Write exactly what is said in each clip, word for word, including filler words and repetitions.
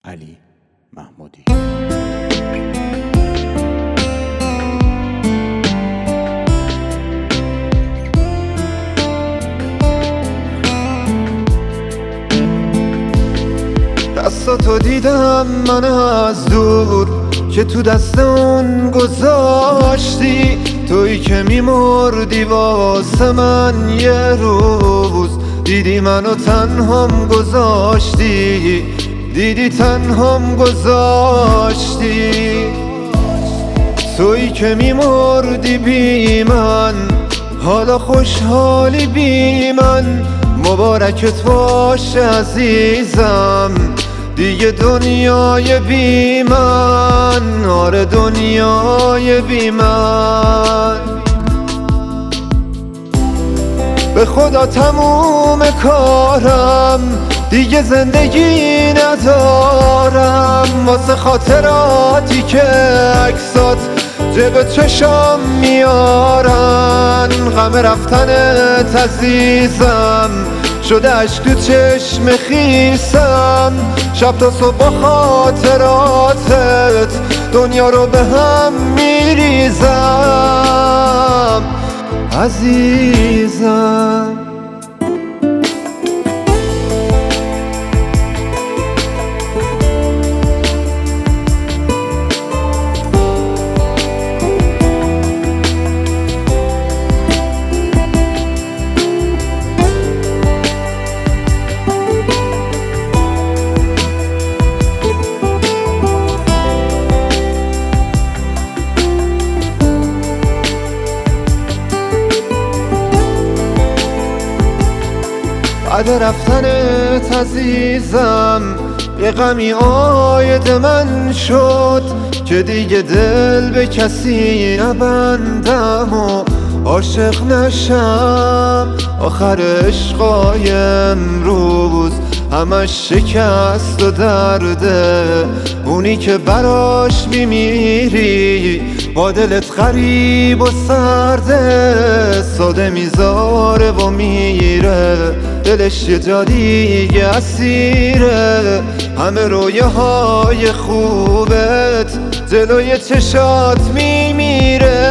علی محمودی. دستاتو دیدم من از دور که تو دست اون گذاشتی، تویی که میمردی واسه من یه روز. دیدی منو تنهام گذاشتی، دیدی تنهام گذاشتی. تویی که میمردی بی من، حالا خوشحالی بی من. مبارکت باشه عزیزم، دیگه دنیای بی من، آره دنیای بی من. به خدا تموم کارم، دیگه زندگی ندارم. واسه خاطراتی که عکسات جب چشام میارن، غم رفتنت عزیزم شده عشق تو چشم خیسم. شب تا صبح با خاطراتت دنیا رو به هم میریزم عزیزم. بعد رفتنت عزیزم یه غمی آید من شد، که دیگه دل به کسی نبندم و عاشق نشم. آخر عشقای امروز همش شکست و درده، اونی که براش میمیری با دلت غریب و سرده. ساده میذاره و میره، دلش یه جا دیگه اسیره. همه رویه های خوبت جلوی چشات میمیره.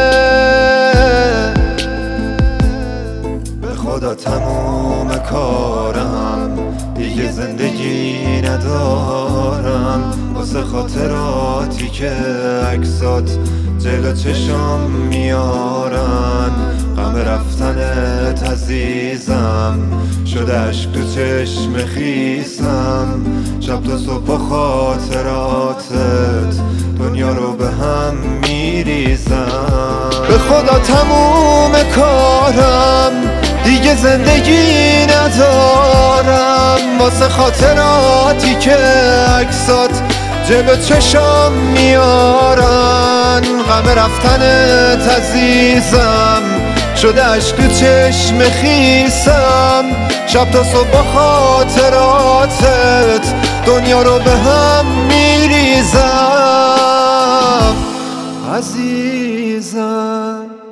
به خدا تموم کارم، دیگه زندگی ندارم. واسه خاطراتی که عکسات جلو چشام میارن، غم رفتنت عزیزم شده عشق تو چشم خیسم. شب تا صبح خاطراتت دنیا رو به هم میریزم. به خدا تموم کارم، دیگه زندگی ندارم. واسه خاطراتی که عکسات جلو چشام میارن، غم رفتنت عزیزم شده عشق تو چشم خیسم. شب تا صبح خاطراتت دنیا رو به هم میریزم عزیزم.